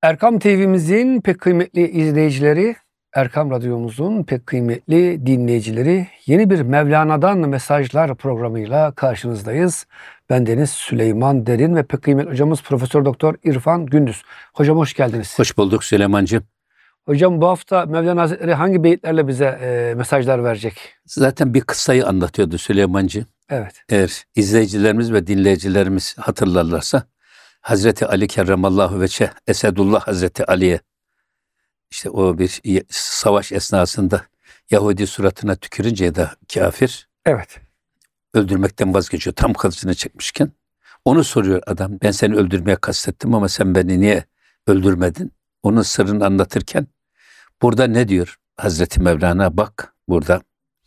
Erkam TV'mizin pek kıymetli izleyicileri, Erkam Radyomuzun pek kıymetli dinleyicileri, yeni bir Mevlana'dan Mesajlar programıyla karşınızdayız. Bendeniz Süleyman Derin ve pek kıymetli hocamız Profesör Doktor İrfan Gündüz. Hocam hoş geldiniz. Hoş bulduk Süleymancığım. Hocam bu hafta Mevlana Hazretleri hangi beyitlerle bize mesajlar verecek? Zaten bir kıssayı anlatıyordu Süleymancığım. Evet. Eğer izleyicilerimiz ve dinleyicilerimiz hatırlarlarsa Hazreti Ali Kerramallahu Veçhe Esedullah Hazreti Ali'ye işte o bir savaş esnasında Yahudi suratına tükürünce ya da kafir Evet. öldürmekten vazgeçiyor. Tam kılıcını çekmişken onu soruyor adam. Ben seni öldürmeye kastettim ama sen beni niye öldürmedin? Onun sırrını anlatırken burada ne diyor Hazreti Mevlana? Bak burada.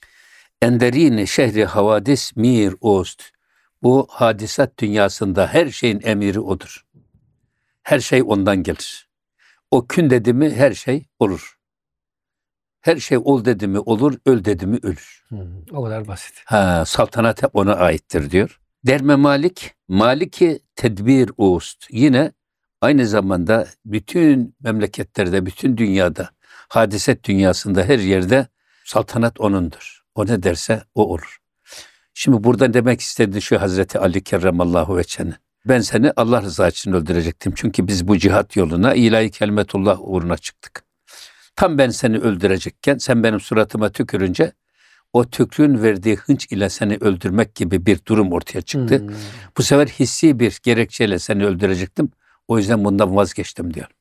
Enderini şehri havadis mir ost. Bu hadisat dünyasında her şeyin emiri odur. Her şey ondan gelir. O kün dedi mi her şey olur. Her şey ol dedi mi olur, öl dedi mi ölür. O kadar basit. Saltanat hep ona aittir diyor. Derme Malik, Maliki tedbir ost. Yine aynı zamanda bütün memleketlerde, bütün dünyada, hadiset dünyasında her yerde saltanat onundur. O ne derse o olur. Şimdi burada demek istediği şu Hazreti Ali Kerramallahu Veçhe'nin. Ben seni Allah rızası için öldürecektim. Çünkü biz bu cihat yoluna ilahi kelimetullah uğruna çıktık. Tam ben seni öldürecekken sen benim suratıma tükürünce o tükrüğün verdiği hınç ile seni öldürmek gibi bir durum ortaya çıktı. Bu sefer hissi bir gerekçeyle seni öldürecektim. O yüzden bundan vazgeçtim diyor.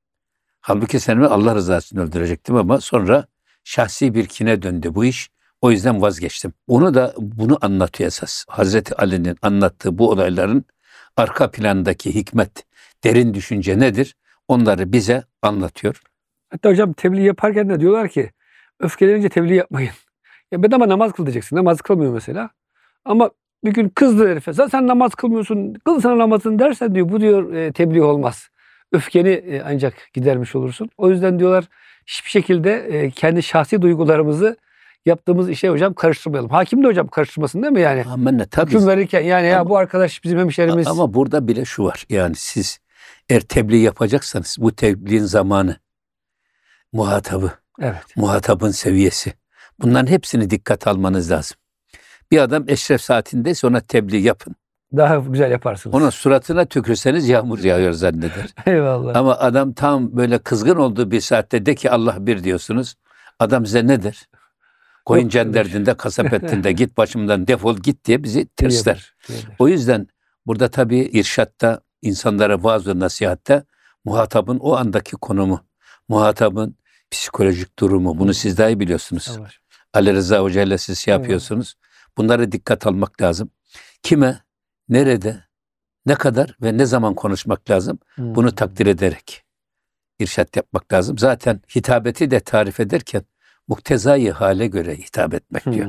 Halbuki seni Allah rızası için öldürecektim ama sonra şahsi bir kine döndü bu iş. O yüzden vazgeçtim. Bunu anlatıyor esas. Hazreti Ali'nin anlattığı bu olayların arka plandaki hikmet, derin düşünce nedir? Onları bize anlatıyor. Hatta hocam tebliğ yaparken de diyorlar ki öfkelenince tebliğ yapmayın. Ya bedava namaz kıl diyeceksin. Namaz kılmıyor mesela. Ama bir gün kızdı herife. Sen namaz kılmıyorsun. Kıl sana namazını dersen diyor. Bu diyor tebliğ olmaz. Öfkeni ancak gidermiş olursun. O yüzden diyorlar hiçbir şekilde kendi şahsi duygularımızı yaptığımız işe hocam karıştırmayalım. Hakim de hocam karıştırmasın değil mi yani? Amenna tabii. Hüküm verirken yani ya bu arkadaş bizim hemşerimiz. Ama burada bile şu var. Yani siz eğer tebliğ yapacaksanız bu tebliğin zamanı, muhatabı, Evet. muhatabın seviyesi. Bunların hepsini dikkat almanız lazım. Bir adam eşref saatindeyse ona tebliğ yapın. Daha güzel yaparsınız. Ona suratına tükürseniz yağmur yağıyor zanneder. Eyvallah. Ama adam tam böyle kızgın olduğu bir saatte de ki Allah bir diyorsunuz. Adam size ne der? Koyun derdinde, kasap ettiğinde git başımdan defol git diye bizi tırslar. O yüzden burada tabii irşatta, insanlara vaaz ve nasihatte muhatabın o andaki konumu, muhatabın psikolojik durumu, bunu siz daha iyi biliyorsunuz. Evet. Ali Rıza Hoca ile siz yapıyorsunuz. Bunlara dikkat almak lazım. Kime, nerede, ne kadar ve ne zaman konuşmak lazım? Bunu takdir ederek irşat yapmak lazım. Zaten hitabeti de tarif ederken muktezai hale göre hitap etmek diyor.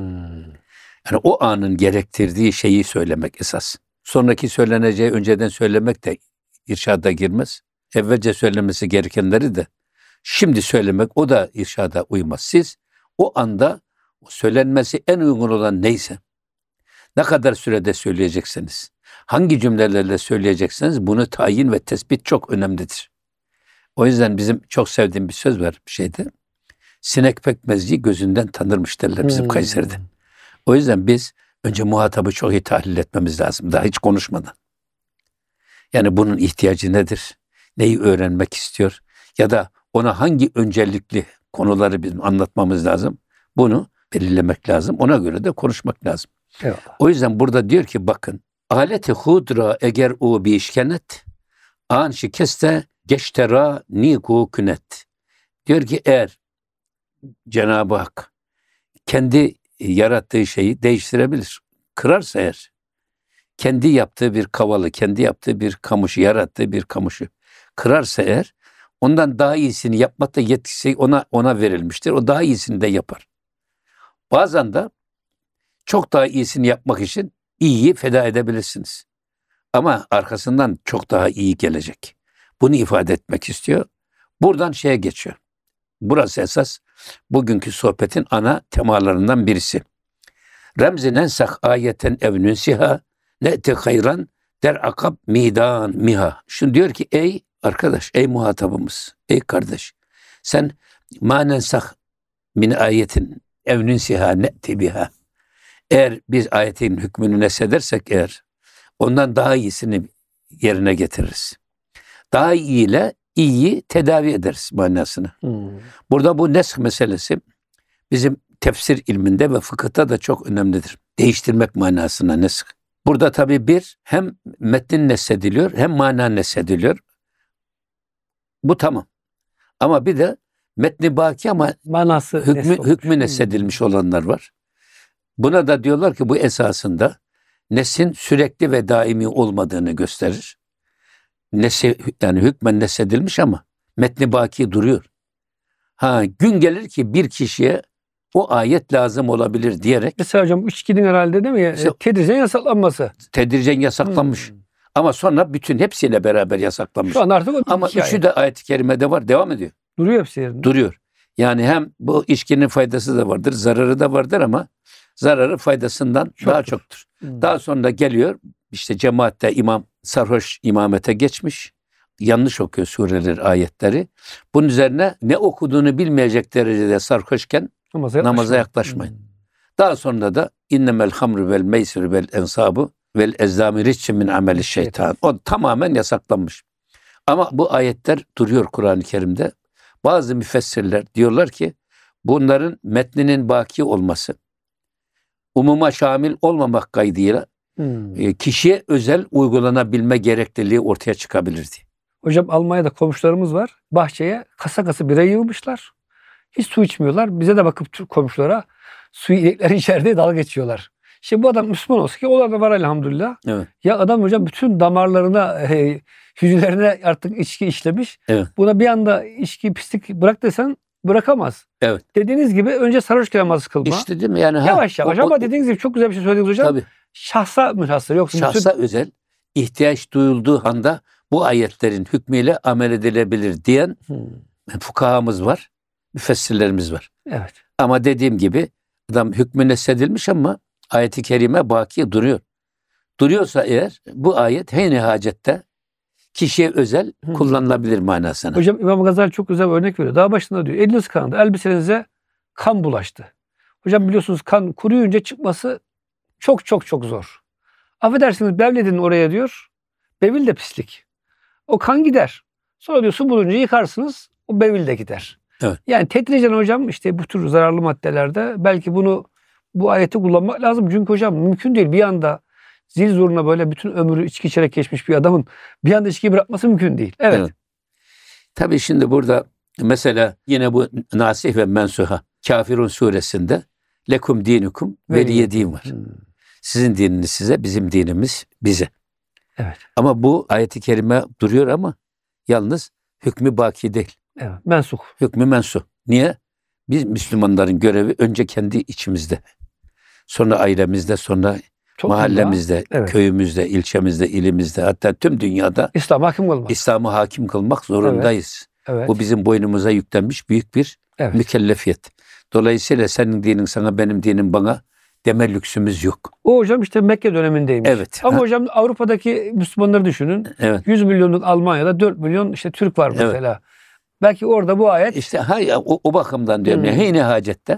Yani o anın gerektirdiği şeyi söylemek esas. Sonraki söyleneceği önceden söylemek de irşada girmez. Evvelce söylemesi gerekenleri de şimdi söylemek o da irşada uymaz. Siz o anda söylenmesi en uygun olan neyse, ne kadar sürede söyleyecekseniz, hangi cümlelerle söyleyecekseniz bunu tayin ve tespit çok önemlidir. O yüzden bizim çok sevdiğim bir söz var bir şeyde. Sinek pekmezciyi gözünden tanırmış derler bizim Kayseri'de. O yüzden biz önce muhatabı çok iyi tahlil etmemiz lazım. Daha hiç konuşmadan. Yani bunun ihtiyacı nedir? Neyi öğrenmek istiyor? Ya da ona hangi öncelikli konuları bizim anlatmamız lazım? Bunu belirlemek lazım. Ona göre de konuşmak lazım. Eyvallah. O yüzden burada diyor ki bakın. Aleti hudra eğer o bir işkenet an şikeste geçtera niku künet. Diyor ki eğer Cenab-ı Hak kendi yarattığı şeyi değiştirebilir. Kırarsa eğer, kendi yaptığı bir kavalı, kendi yaptığı bir kamışı, yarattığı bir kamışı kırarsa eğer, ondan daha iyisini yapmak da yetkisi ona verilmiştir. O daha iyisini de yapar. Bazen de çok daha iyisini yapmak için iyiyi feda edebilirsiniz. Ama arkasından çok daha iyi gelecek. Bunu ifade etmek istiyor. Buradan şeye geçiyor. Burası esas bugünkü sohbetin ana temalarından birisi. Remzi nensah ayeten ev nünsiha ne'ti hayran der akab midan miha. Şunu diyor ki ey arkadaş, ey muhatabımız, ey kardeş, sen manensah min ayetin ev nunsiha ne'ti biha. Eğer biz ayetin hükmünü nesedersek eğer, ondan daha iyisini yerine getiririz. Daha iyiyle iyiyi tedavi ederiz manasını. Burada bu nesk meselesi bizim tefsir ilminde ve fıkıhta da çok önemlidir. Değiştirmek manasına nesk. Burada tabii bir, hem metnin nesediliyor hem mana nesediliyor. Bu tamam. Ama bir de metni baki ama Manası hükmü nesedilmiş olanlar var. Buna da diyorlar ki bu esasında nesin sürekli ve daimi olmadığını gösterir. Yani hükmen nesedilmiş ama metni baki duruyor. Gün gelir ki bir kişiye o ayet lazım olabilir diyerek. Mesela hocam içkinin herhalde değil mi? Tedricen yasaklanması. Tedricen yasaklanmış. Ama sonra bütün hepsiyle beraber yasaklanmış. Şu an artık ama üçü de ayet-i kerimede var. Devam ediyor. Duruyor hepsi yerinde. Duruyor. Yani hem bu içkinin faydası da vardır, zararı da vardır ama zararı faydasından daha çoktur. Daha sonra geliyor işte cemaatte imam sarhoş imamete geçmiş. Yanlış okuyor sureleri, ayetleri. Bunun üzerine ne okuduğunu bilmeyecek derecede sarhoşken namaza yaklaşmayın. Daha sonra da innemel hamru vel meysir vel ensabu vel ezzami ritçin min ameli şeytan. O tamamen yasaklanmış. Ama bu ayetler duruyor Kur'an-ı Kerim'de. Bazı müfessirler diyorlar ki bunların metninin baki olması, umuma şamil olmamak kaydıyla kişiye özel uygulanabilme gerekliliği ortaya çıkabilir diye. Hocam Almanya'da komşularımız var. Bahçeye kasa kasa bira yığmışlar. Hiç su içmiyorlar. Bize de bakıp Türk komşulara suyu inekler içeride dalga geçiyorlar. Şimdi bu adam Müslüman olsa ki onlar da var elhamdülillah. Evet. Ya adam hocam bütün damarlarına, hücrelerine artık içki işlemiş. Evet. Buna bir anda içki, pislik bırak desen bırakamaz. Evet. Dediğiniz gibi önce sarhoşken namaz kılma. İşte değil mi? Yani yavaş yavaş ama dediğiniz gibi çok güzel bir şey söylediniz hocam. Tabii. Şahsa münhasır. Yoksa şahsa özel ihtiyaç duyulduğu anda bu ayetlerin hükmüyle amel edilebilir diyen fukahamız var, müfessirlerimiz var. Evet. Ama dediğim gibi adam hükmü nesedilmiş ama ayet-i kerime baki duruyor. Duruyorsa eğer bu ayet heyni hacette kişiye özel kullanılabilir manasına. Hocam İmam Gazali çok güzel bir örnek veriyor. Daha başında diyor eliniz kandı, elbisenize kan bulaştı. Hocam biliyorsunuz kan kuruyunca çıkması çok çok çok zor. Affedersiniz bevledin oraya diyor. Bevil de pislik. O kan gider. Sonra diyor su bulunca yıkarsınız. O bevil de gider. Evet. Yani tedricen hocam işte bu tür zararlı maddelerde belki bu ayeti kullanmak lazım. Çünkü hocam mümkün değil bir anda zil zurna böyle bütün ömrü içki içerek geçmiş bir adamın bir anda içkiyi bırakması mümkün değil. Evet. Tabii şimdi burada mesela yine bu Nasih ve Mensuha Kafirun suresinde lekum dinukum veliye din var. Sizin dininiz size, bizim dinimiz bize. Evet. Ama bu ayet-i kerime duruyor ama yalnız hükmü baki değil. Evet. Mensuh. Hükmü mensuh. Niye? Biz Müslümanların görevi önce kendi içimizde. Sonra ailemizde, sonra Toplumda, mahallemizde, köyümüzde, ilçemizde, ilimizde, hatta tüm dünyada İslam'ı hakim kılmak zorundayız. Evet. Bu bizim boynumuza yüklenmiş büyük bir mükellefiyet. Dolayısıyla senin dinin sana, benim dinim bana deme lüksümüz yok. O hocam işte Mekke dönemindeymiş. Evet. Ama hocam Avrupa'daki Müslümanları düşünün. Evet. 100 milyonluk Almanya'da 4 milyon işte Türk var mesela. Evet. Belki orada bu ayet. İşte o bakımdan diyorum. Heyne hacette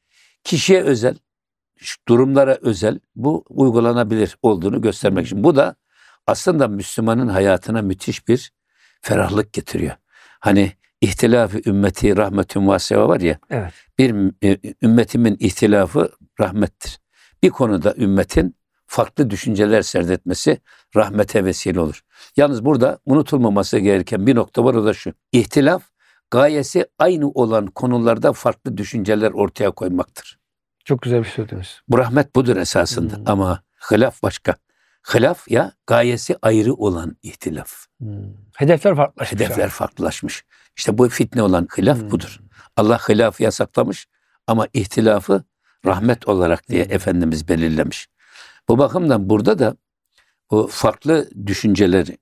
kişiye özel, durumlara özel bu uygulanabilir olduğunu göstermek için. Bu da aslında Müslümanın hayatına müthiş bir ferahlık getiriyor. Hani ihtilafı ümmeti rahmetün vasiva var ya. Evet. Bir ümmetimin ihtilafı rahmettir. Bir konuda ümmetin farklı düşünceler serdetmesi rahmete vesile olur. Yalnız burada unutulmaması gereken bir nokta var, o da şu. İhtilaf gayesi aynı olan konularda farklı düşünceler ortaya koymaktır. Çok güzel bir şey söylediniz. Bu rahmet budur esasında ama hilaf başka. Hilaf ya gayesi ayrı olan ihtilaf. Hedefler farklılaşmış. Hedefler farklılaşmış. İşte bu fitne olan hilaf budur. Allah hilafı yasaklamış ama ihtilafı rahmet olarak diye Efendimiz belirlemiş. Bu bakımdan burada da bu farklı düşünceleri,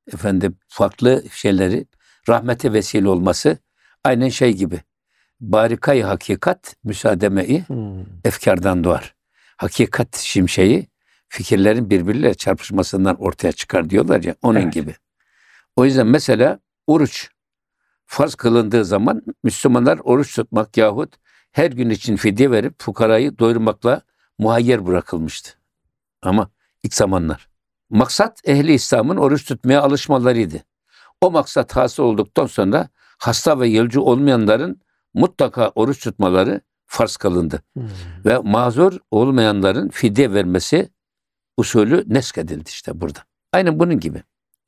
farklı şeyleri rahmete vesile olması aynen şey gibi. Barikayı hakikat müsaademe-i efkardan doğar. Hakikat şimşeği fikirlerin birbirleriyle çarpışmasından ortaya çıkar diyorlar ya, onun gibi. O yüzden mesela oruç farz kılındığı zaman Müslümanlar oruç tutmak yahut her gün için fidye verip fukarayı doyurmakla muhayyer bırakılmıştı. Ama ilk zamanlar. Maksat ehli İslam'ın oruç tutmaya alışmalarıydı. O maksat hasıl olduktan sonra hasta ve yolcu olmayanların mutlaka oruç tutmaları farz kılındı. Ve mazur olmayanların fidye vermesi usulü neskedildi işte burada. Aynen bunun gibi.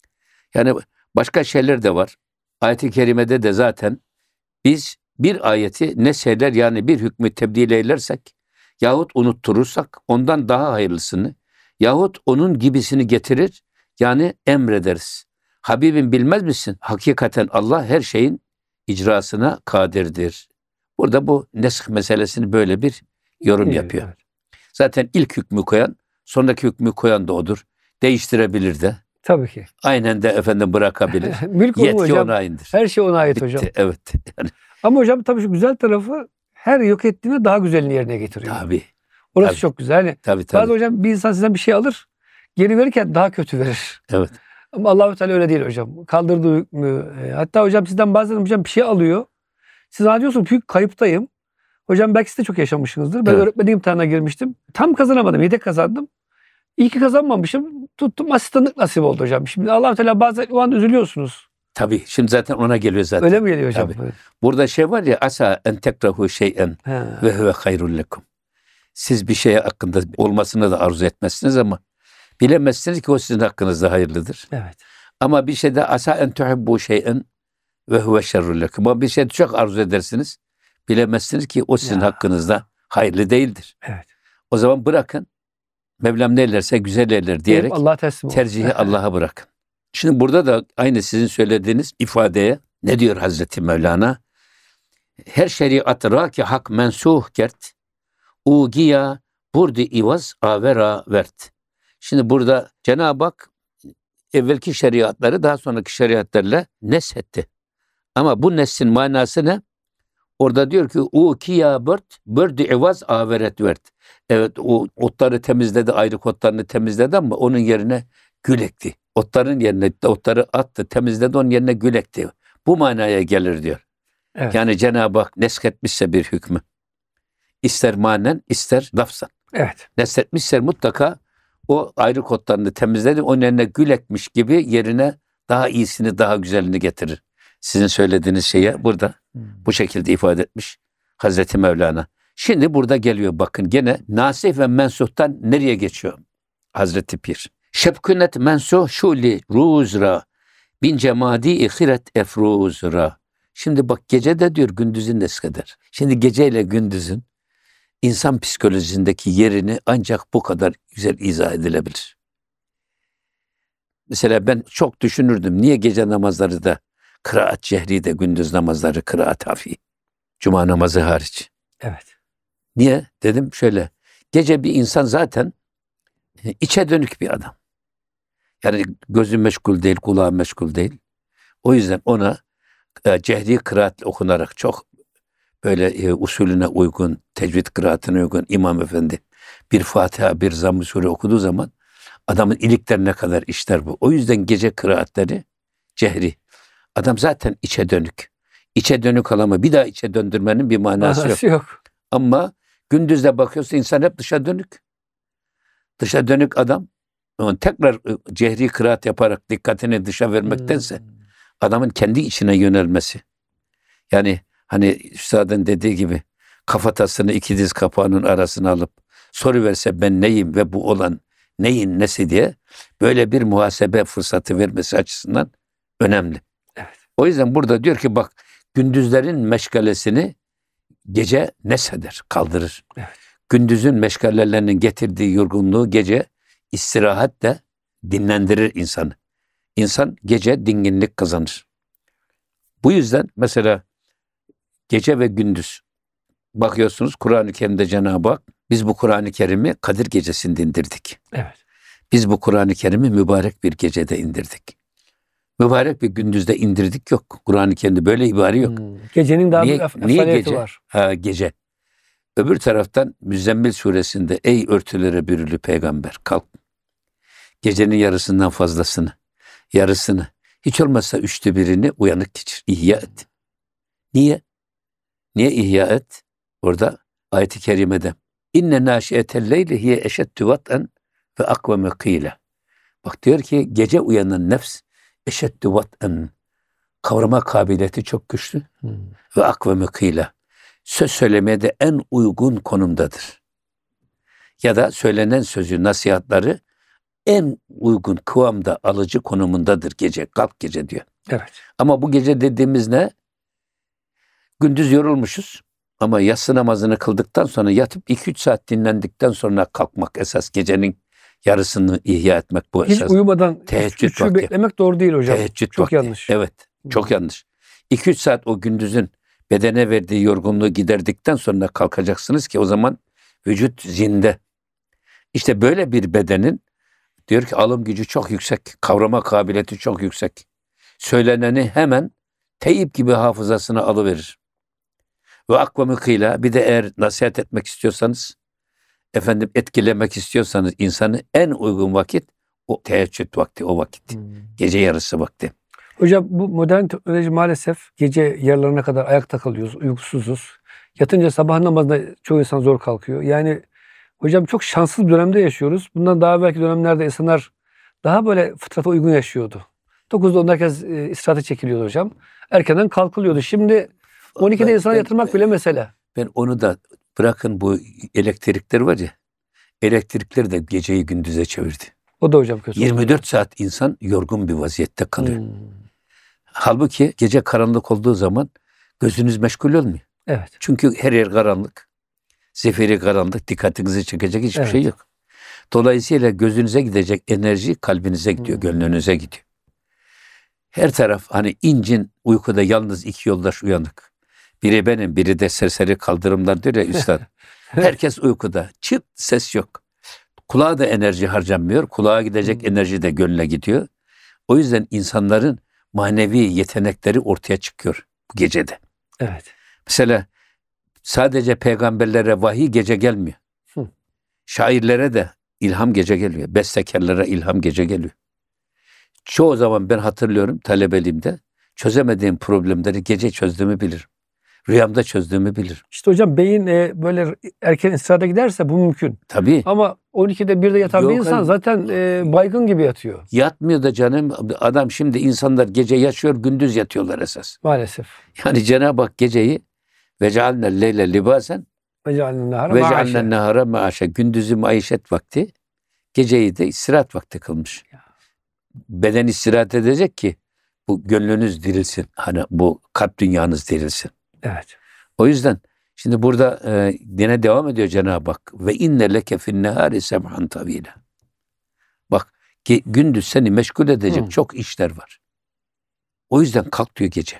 Yani başka şeyler de var. Ayet-i kerimede de zaten biz bir ayeti nesheder yani bir hükmü tebdil eylersek yahut unutturursak ondan daha hayırlısını yahut onun gibisini getirir yani emrederiz. Habibim bilmez misin? Hakikaten Allah her şeyin icrasına kadirdir. Burada bu nesk meselesini böyle bir yorum yapıyor. Evet. Zaten ilk hükmü koyan, sonraki hükmü koyan da odur. Değiştirebilir de. Tabii ki. Aynen de efendim bırakabilir. Mülk onun Yetki hocam. ona aindir. Her şey ona ait Bitti. hocam. Evet. Yani, Ama hocam tabii şu güzel tarafı her yok ettiğinde daha güzelini yerine getiriyor. tabii. Orası tabii. çok güzel. Yani Tabii. bazı hocam bir insan sizden bir şey alır, geri verirken daha kötü verir. Evet. Ama Allah-u Teala öyle değil hocam. Kaldırdığı hükmü. Hatta hocam sizden bazen hocam bir şey alıyor. Siz diyorsunuz büyük kayıptayım. Hocam belki siz de çok yaşamışsınızdır. Ben Evet. öğretmen imtihanına girmiştim. Tam kazanamadım. Yedek kazandım. İyi ki kazanmamışım. Tuttum asistanlık nasip oldu hocam. Şimdi Allah-u Teala bazen o an üzülüyorsunuz. Tabii. Şimdi zaten ona geliyor zaten. Öyle mi geliyor hocam? Tabii. Evet. Burada şey var ya asa en tekrahu şey'en ve huve hayrun lekum. Siz bir şeye hakkında olmasını da arzu etmezsiniz ama bilemezsiniz ki o sizin hakkınızda hayırlıdır. Evet. Ama bir şeyde asa en tuhibbu şey'en ve huve şerrun lekum. Ama bir şey çok arzu edersiniz. Bilemezsiniz ki o sizin hakkınızda hayırlı değildir. Evet. O zaman bırakın. Mevlam ne eylerse güzel eyler diyerek Allah teslim olsun. tercihi Allah'a bırakın. Şimdi burada da aynı sizin söylediğiniz ifadeye ne diyor Hazreti Mevlana? Her şeriat raki hak mensuh gert, ugiya burdi ivaz avera vert. Şimdi burada Cenab-ı Hak evvelki şeriatları daha sonraki şeriatlarla neshetti. Ama bu neslin manası ne? Orada diyor ki ukiya burdi ivaz averet vert. Evet o otları temizledi, ayrık otlarını temizledi ama onun yerine gül ekti. Otların yerine otları attı, temizledi, onun yerine gül ekti. Bu manaya gelir diyor. Evet. Yani Cenab-ı Hak nesketmişse bir hükmü, ister manen, ister lafzan. Evet. Nesletmişse mutlaka o ayrık otlarını temizledi, onun yerine gül ekmiş gibi yerine daha iyisini, daha güzelini getirir. Sizin söylediğiniz şeye burada bu şekilde ifade etmiş Hazreti Mevlana. Şimdi burada geliyor bakın gene nasih ve mensuhtan nereye geçiyor Hazreti Pir? Şebkünet mensuh şuli ruzra bin cemadi ihiret efruzra. Şimdi bak gece de diyor gündüzün neskeder. Şimdi geceyle gündüzün insan psikolojisindeki yerini ancak bu kadar güzel izah edilebilir. Mesela ben çok düşünürdüm. Niye gece namazları da kıraat cehri de gündüz namazları kıraat hafi? Cuma namazı hariç. Evet. Niye? Dedim şöyle. Gece bir insan zaten içe dönük bir adam. Yani gözü meşgul değil, kulağı meşgul değil. O yüzden ona cehri kıraatle okunarak çok böyle usulüne uygun, tecvid kıraatine uygun İmam Efendi bir Fatiha, bir Zamm-ı Sure okuduğu zaman adamın iliklerine kadar işler bu. O yüzden gece kıraatleri cehri. Adam zaten içe dönük. İçe dönük adamı bir daha içe döndürmenin bir manası yok. Ama gündüzde bakıyorsun insan hep dışa dönük. Dışa dönük adam tekrar cehri kıraat yaparak dikkatini dışa vermektense adamın kendi içine yönelmesi. Yani hani Üstad'ın dediği gibi kafatasını iki diz kapağının arasına alıp soruverse ben neyim ve bu olan neyin nesi diye böyle bir muhasebe fırsatı vermesi açısından önemli. Evet. O yüzden burada diyor ki bak gündüzlerin meşgalesini gece nesheder, kaldırır. Evet. Gündüzün meşgalelerinin getirdiği yorgunluğu gece istirahatle dinlendirir insanı. İnsan gece dinginlik kazanır. Bu yüzden mesela gece ve gündüz bakıyorsunuz Kur'an-ı Kerim'de Cenab-ı Hak biz bu Kur'an-ı Kerim'i Kadir Gecesi'nde indirdik. Evet. Biz bu Kur'an-ı Kerim'i mübarek bir gecede indirdik. Mübarek bir gündüzde indirdik yok. Kur'an-ı Kerim'de böyle ibare yok. Gecenin daha Niye, bir niye efsaliyeti gece? var. Ha, gece. Öbür taraftan Müzzemmil suresinde ey örtülere bürülü peygamber kalk. Gecenin yarısından fazlasını, yarısını, Hiç olmazsa 1/3'ünü uyanık geçir. İhya et. Niye? Niye ihya et? Orada ayet-i kerimede İnne nâşiyetel leyli hiye eşeddü vat'en ve akveme kîle. Bak diyor ki gece uyanan nefs eşeddü vat'en, kavrama kabiliyeti çok güçlü ve akveme kîle. Söz söylemeye de en uygun konumdadır. Ya da söylenen sözü, nasihatları en uygun kıvamda alıcı konumundadır gece. Kalk gece diyor. Evet. Ama bu gece dediğimiz ne? Gündüz yorulmuşuz ama yatsı namazını kıldıktan sonra yatıp 2-3 saat dinlendikten sonra kalkmak esas, gecenin yarısını ihya etmek bu Hiç esas. uyumadan Teheccüd üçü vakti. beklemek doğru değil hocam. Teheccüd Çok vakti. yanlış. Evet, çok yanlış. 2-3 saat o gündüzün bedene verdiği yorgunluğu giderdikten sonra kalkacaksınız ki o zaman vücut zinde. İşte böyle bir bedenin diyor ki alım gücü çok yüksek, kavrama kabiliyeti çok yüksek. Söyleneni hemen teyip gibi hafızasına alıverir. Ve akvamıkıyla bir de eğer nasihat etmek istiyorsanız, efendim etkilemek istiyorsanız insanı en uygun vakit o teheccüd vakti, o vakit. Gece yarısı vakti. Hocam bu modern teknoloji maalesef gece yarılarına kadar ayakta kalıyoruz, uykusuzuz. Yatınca sabah namazına çoğu insan zor kalkıyor. Yani hocam çok şanssız bir dönemde yaşıyoruz. Bundan daha belki dönemlerde insanlar daha böyle fıtrata uygun yaşıyordu. 9'da 10'da herkes istirahate çekiliyordu hocam. Erkenden kalkılıyordu. Şimdi 12'de insana yatırmak bile mesele. Ben onu da bırakın, bu elektrikler var ya, elektrikler de geceyi gündüze çevirdi. O da hocam kötü. 24 saat insan yorgun bir vaziyette kalıyor. Halbuki gece karanlık olduğu zaman gözünüz meşgul olmuyor. Evet. Çünkü her yer karanlık. Zifiri karanlık, dikkatinizi çekecek hiçbir Evet. şey yok. Dolayısıyla gözünüze gidecek enerji kalbinize gidiyor, gönlünüze gidiyor. Her taraf hani incin uykuda yalnız iki yoldaş uyanık. Biri benim, biri de serseri kaldırımlar diyor ya üstad. Herkes uykuda. Çıt ses yok. Kulağa da enerji harcanmıyor. Kulağa gidecek enerji de gönle gidiyor. O yüzden insanların manevi yetenekleri ortaya çıkıyor bu gecede. Evet. Mesela sadece peygamberlere vahiy gece gelmiyor. Şairlere de ilham gece geliyor. Bestekarlara ilham gece geliyor. Çoğu zaman ben hatırlıyorum talebeliğimde çözemediğim problemleri gece çözdüğümü bilirim. Rüyamda çözdüğümü bilirim. İşte hocam beyin böyle erken istirahata giderse bu mümkün. Tabii. Ama 12'de 1'de yatan bir Yok, insan zaten baygın gibi yatıyor. Yatmıyor da canım. Adam şimdi insanlar gece yaşıyor, gündüz yatıyorlar esas. Maalesef. Yani Cenab-ı Hak geceyi ve cealne leyle libasen Ve cealne ve cealne nehara maaşa, gündüzü maişet vakti, geceyi de istirahat vakti kılmış. Beden istirahat edecek ki bu gönlünüz dirilsin. Hani bu kalp dünyanız dirilsin. Evet. O yüzden şimdi burada yine devam ediyor Cenab-ı Hak. Ve inne leke fin nehari semhan tavila. Bak gündüz seni meşgul edecek çok işler var. O yüzden kalk diyor gece.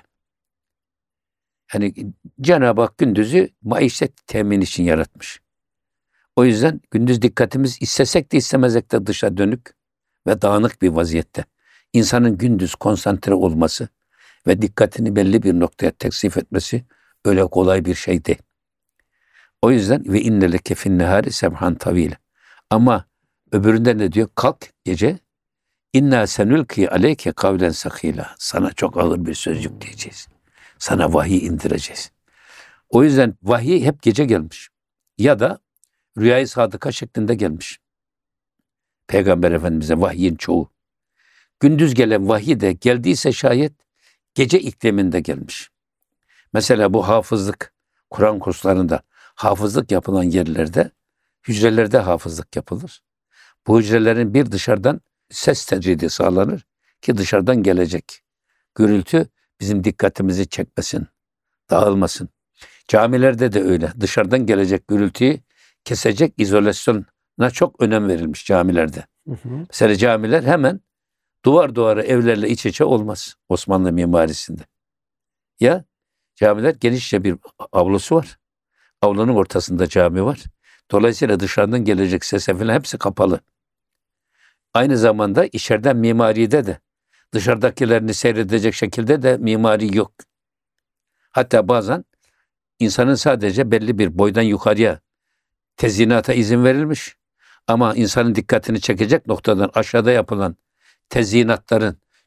Yani Cenab-ı Hak gündüzü maişet temin için yaratmış. O yüzden gündüz dikkatimiz istesek de istemezek de dışa dönük ve dağınık bir vaziyette. İnsanın gündüz konsantre olması ve dikkatini belli bir noktaya teksif etmesi öyle kolay bir şey değil. O yüzden ve inne leke fin nehari semhan tavile. Ama öbüründe ne diyor? Kalk gece. İnna senülki aleyke kavlen sakila. Sana çok ağır bir söz yükleyeceğiz. Sana vahiy indireceğiz. O yüzden vahiy hep gece gelmiş. Ya da rüyayı sadıka şeklinde gelmiş. Peygamber Efendimiz'e vahyin çoğu. Gündüz gelen vahiy de geldiyse şayet gece ikliminde gelmiş. Mesela bu hafızlık, Kur'an kurslarında hafızlık yapılan yerlerde, hücrelerde hafızlık yapılır. Bu hücrelerin bir dışarıdan ses tecridi sağlanır ki dışarıdan gelecek gürültü bizim dikkatimizi çekmesin, dağılmasın. Camilerde de öyle. Dışarıdan gelecek gürültüyü kesecek izolasyona çok önem verilmiş camilerde. Mesela camiler hemen duvar duvara evlerle iç içe olmaz Osmanlı mimarisinde. Ya camiler genişçe bir avlusu var. Avlunun ortasında cami var. Dolayısıyla dışarıdan gelecek sese falan hepsi kapalı. Aynı zamanda içeriden mimaride de dışarıdakilerini seyredecek şekilde de mimari yok. Hatta bazen insanın sadece belli bir boydan yukarıya tezyinata izin verilmiş. Ama insanın dikkatini çekecek noktadan aşağıda yapılan tezyinatların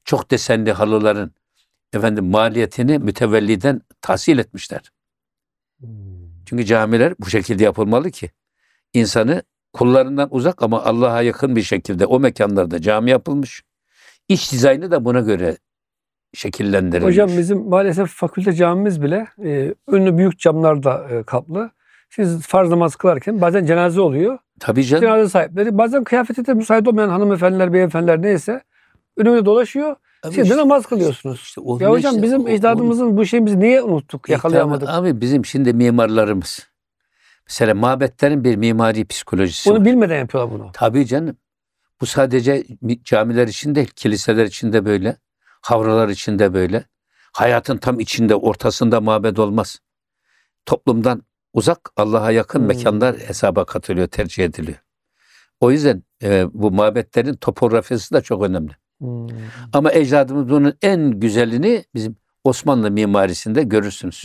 çok desenli halıların maliyetini mütevelliden tahsil etmişler. Çünkü camiler bu şekilde yapılmalı ki insanı kullarından uzak ama Allah'a yakın bir şekilde o mekanlarda cami yapılmış. İç dizaynı da buna göre şekillendirilmiş. Hocam bizim maalesef fakülte camimiz bile önü büyük camlarla kaplı. Siz farz namaz kılarken bazen cenaze oluyor. Tabii canım. Cenaze sahipleri bazen kıyafeti de müsait olmayan hanımefendiler, beyefendiler neyse önümde dolaşıyor. Siz de namaz kılıyorsunuz. İşte o Ya hocam işte, bizim ecdadımızın bu şeyimizi niye unuttuk, yakalayamadık? Abi bizim şimdi mimarlarımız mesela mabetlerin bir mimari psikolojisi Bunu var. bilmeden yapıyorlar bunu. Tabii canım. Bu sadece camiler için değil, kiliseler için de böyle, havralar için de böyle. Hayatın tam içinde, ortasında mabed olmaz. Toplumdan uzak, Allah'a yakın mekanlar hesaba katılıyor, tercih ediliyor. O yüzden bu mabetlerin topografisi de çok önemli. Ama ecdadımız bunun en güzelini bizim Osmanlı mimarisinde görürsünüz.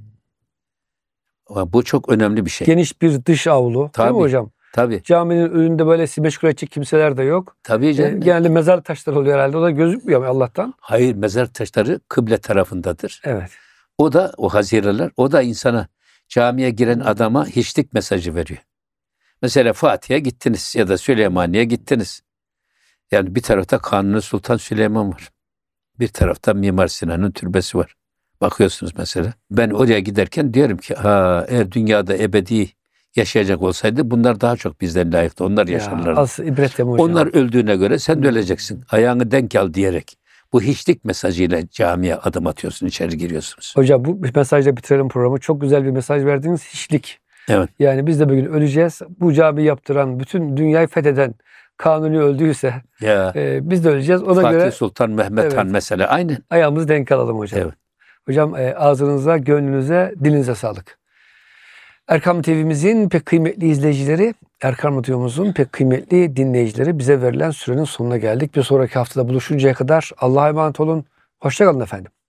Ama bu çok önemli bir şey. Geniş bir dış avlu. Değil Tabii. mi hocam? Tabii. Caminin önünde böyle meşgul edecek kimseler de yok. Tabii canım. Genelde mezar taşları oluyor herhalde. O da gözükmüyor Allah'tan. Hayır, mezar taşları kıble tarafındadır. Evet. O da o hazireler, o da insana, camiye giren adama hiçlik mesajı veriyor. Mesela Fatih'e gittiniz ya da Süleymaniye gittiniz. Yani bir tarafta Kanuni Sultan Süleyman var. Bir tarafta Mimar Sinan'ın türbesi var. Bakıyorsunuz mesela. Ben oraya giderken diyorum ki eğer dünyada ebedi yaşayacak olsaydı bunlar daha çok bizden layıktı. Onlar yaşarlardı. Asıl ibret mi hocam? Onlar öldüğüne göre sen de öleceksin. Ayağını denk al diyerek. Bu hiçlik mesajıyla camiye adım atıyorsun, içeri giriyorsunuz. Hocam bu mesajla bitirelim programı. Çok güzel bir mesaj verdiniz. Hiçlik. Evet. Yani biz de bugün öleceğiz. Bu camiyi yaptıran, bütün dünyayı fetheden Kanuni öldüyse Ya biz de öleceğiz. Ona Fatih göre Sultan Mehmet Han mesela aynen. ayağımızı denk alalım hocam. Evet. Hocam ağzınıza, gönlünüze, dilinize sağlık. Erkam TV'mizin pek kıymetli izleyicileri, Erkam Radyo'muzun pek kıymetli dinleyicileri, bize verilen sürenin sonuna geldik. Bir sonraki haftada buluşuncaya kadar Allah'a emanet olun. Hoşça kalın efendim.